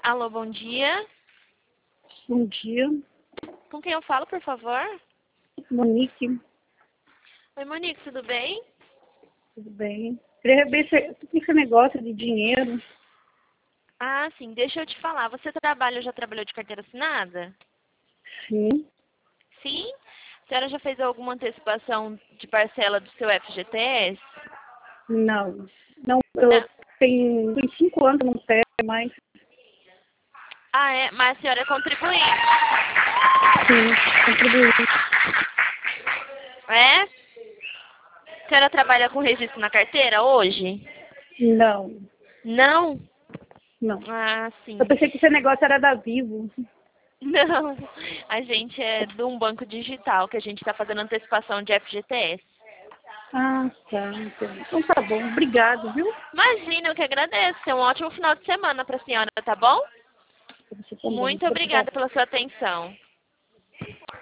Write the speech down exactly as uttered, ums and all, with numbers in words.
Alô, bom dia. Bom dia, Com quem eu falo, por favor? Monique, Oi, Monique, tudo bem? tudo bem? Queria ver se se tem esse negócio de dinheiro. Ah, sim, deixa eu te falar. Você trabalha, já trabalhou de carteira assinada? Sim, Sim? A senhora já fez alguma antecipação de parcela do seu F G T S? não. Não, Não. eu tenho, tenho cinco anos, não pego mais. Ah, é? Mas a senhora é contribuinte. Sim, contribuí. É? A senhora trabalha com registro na carteira hoje? Não, Não? não. Ah, Eu sim. pensei que esse negócio era da Vivo. Não. A gente é de um banco digital que a gente está fazendo antecipação de F G T S. Ah, tá, entendi. Então tá bom, obrigado, viu? Imagina, eu que agradeço. Tenha um ótimo final de semana para a senhora, tá bom? Pra você também. Muito Obrigada. obrigada pela sua atenção.